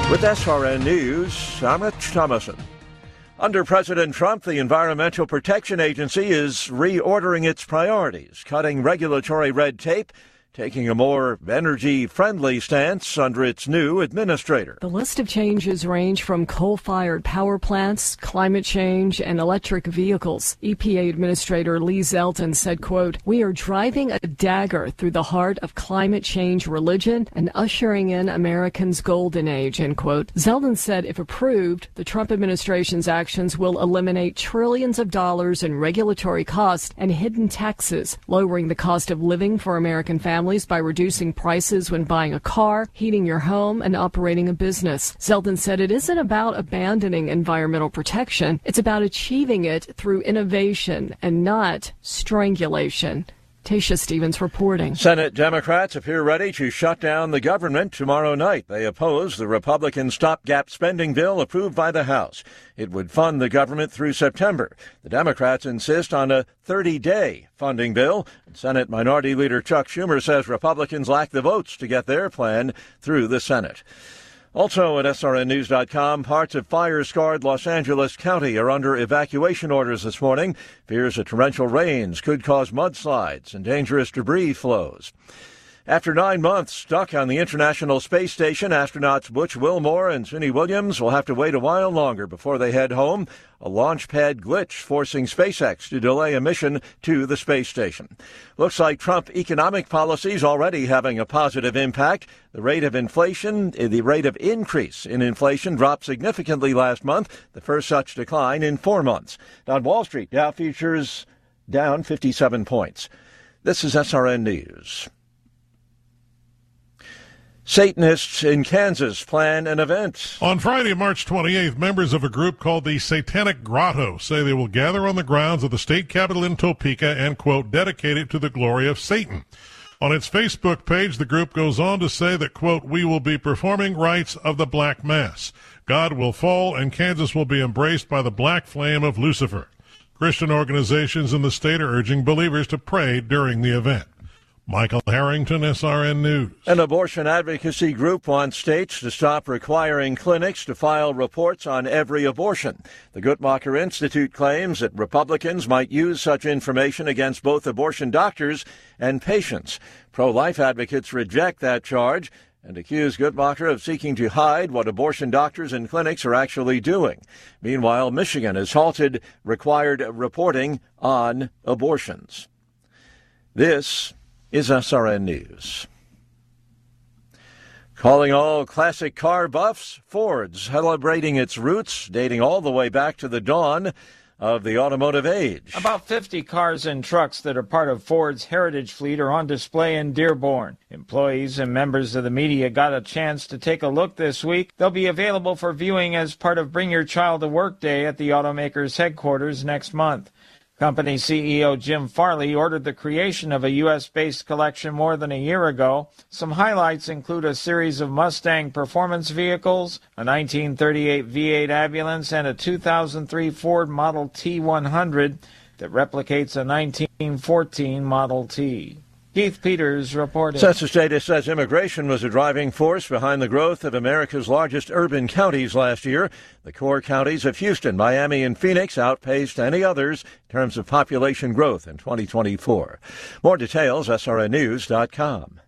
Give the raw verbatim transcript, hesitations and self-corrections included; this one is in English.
With S R N News, I'm Rich Thomason. Under President Trump, the Environmental Protection Agency is reordering its priorities, cutting regulatory red tape, taking a more energy-friendly stance under its new administrator. The list of changes range from coal-fired power plants, climate change, and electric vehicles. E P A Administrator Lee Zeldin said, quote, "We are driving a dagger through the heart of climate change religion and ushering in Americans' golden age," end quote. Zeldin said if approved, the Trump administration's actions will eliminate trillions of dollars in regulatory costs and hidden taxes, lowering the cost of living for American families by reducing prices when buying a car, heating your home, and operating a business. Zeldin said it isn't about abandoning environmental protection. It's about achieving it through innovation and not strangulation. Tasha Stevens reporting. Senate Democrats appear ready to shut down the government tomorrow night. They oppose the Republican stopgap spending bill approved by the House. It would fund the government through September. The Democrats insist on a thirty-day funding bill. Senate Minority Leader Chuck Schumer says Republicans lack the votes to get their plan through the Senate. Also at S R N News dot com, parts of fire-scarred Los Angeles County are under evacuation orders this morning. Fears that torrential rains could cause mudslides and dangerous debris flows. After nine months stuck on the International Space Station, astronauts Butch Wilmore and Suni Williams will have to wait a while longer before they head home. A launch pad glitch forcing SpaceX to delay a mission to the space station. Looks like Trump economic policies already having a positive impact. The rate of inflation, the rate of increase in inflation dropped significantly last month, the first such decline in four months. On Wall Street, Dow futures down fifty-seven points. This is S R N News. Satanists in Kansas plan an event. On Friday, March twenty-eighth, members of a group called the Satanic Grotto say they will gather on the grounds of the state capitol in Topeka and, quote, dedicate it to the glory of Satan. On its Facebook page, the group goes on to say that, quote, we will be performing rites of the Black Mass. God will fall and Kansas will be embraced by the black flame of Lucifer. Christian organizations in the state are urging believers to pray during the event. Michael Harrington, S R N News. An abortion advocacy group wants states to stop requiring clinics to file reports on every abortion. The Guttmacher Institute claims that Republicans might use such information against both abortion doctors and patients. Pro-life advocates reject that charge and accuse Guttmacher of seeking to hide what abortion doctors and clinics are actually doing. Meanwhile, Michigan has halted required reporting on abortions. This is S R N News. Calling all classic car buffs, Ford's celebrating its roots, dating all the way back to the dawn of the automotive age. About fifty cars and trucks that are part of Ford's heritage fleet are on display in Dearborn. Employees and members of the media got a chance to take a look this week. They'll be available for viewing as part of Bring Your Child to Work Day at the automaker's headquarters next month. Company C E O Jim Farley ordered the creation of a U S-based collection more than a year ago. Some highlights include a series of Mustang performance vehicles, a nineteen thirty-eight V eight ambulance, and a two thousand three Ford Model T one hundred that replicates a nineteen fourteen Model T. Keith Peters reported. Census data says immigration was a driving force behind the growth of America's largest urban counties last year. The core counties of Houston, Miami, and Phoenix outpaced any others in terms of population growth in twenty twenty-four. More details, S R N News dot com.